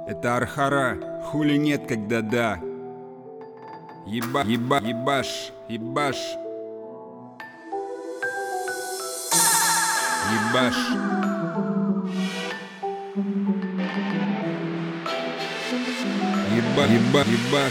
Это Архара, хули нет, когда да. Ебаш, ебаш. Ебаш. Ебаш.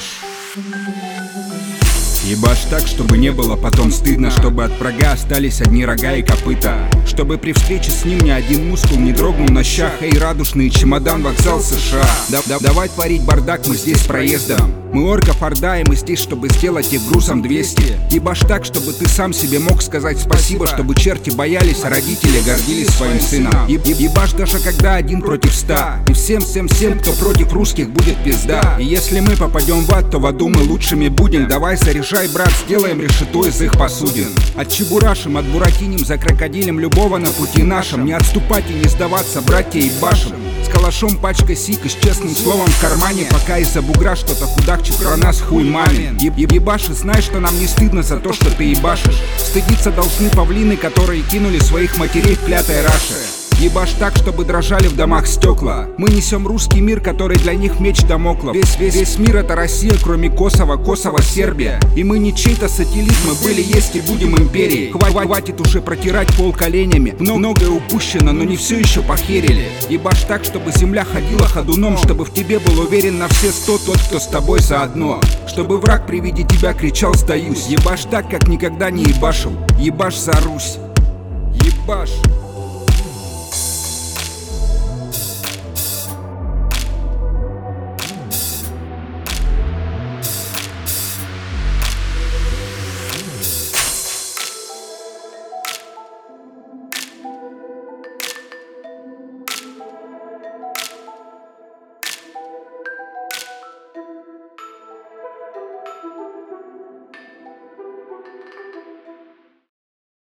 Ебашь так, чтобы не было потом стыдно, чтобы от врага остались одни рога и копыта, чтобы при встрече с ним ни один мускул не дрогнул на щах. Эй, радужный чемодан, вокзал США. Давай творить бардак, мы здесь проездом. Мы орков орда, и мы здесь, чтобы сделать их грузом 200. Ебашь так, чтобы ты сам себе мог сказать спасибо, чтобы черти боялись, а родители гордились своим сыном. Ебашь даже когда 1 против 100, и всем, кто против русских, будет пизда. И если мы попадем в ад, то в аду мы лучшими будем. Давай заряжай, брат, сделаем решето из их посудин. Отчебурашим, отбуратиним, за крокодилем любого на пути нашем. Не отступать и не сдаваться, братья, ебашим. С калашом, пачкой сик и с честным словом в кармане, пока из-за бугра что-то худахчет про нас хуй мамин. Ебаши, знай, что нам не стыдно за то, что ты ебашишь. Стыдиться должны павлины, которые кинули своих матерей в клятой раше. Ебашь так, чтобы дрожали в домах стекла. Мы несем русский мир, который для них меч Дамокла. Весь мир — это Россия, кроме Косово, Сербия. И мы не чей-то сателлит, мы были, есть и будем империей. Хватит уже протирать пол коленями. Многое упущено, но не все еще похерили. Ебашь так, чтобы земля ходила ходуном, чтобы в тебе был уверен на все 100 тот, кто с тобой заодно. Чтобы враг при виде тебя кричал «сдаюсь». Ебашь так, как никогда не ебашил. Ебашь за Русь. Ебашь.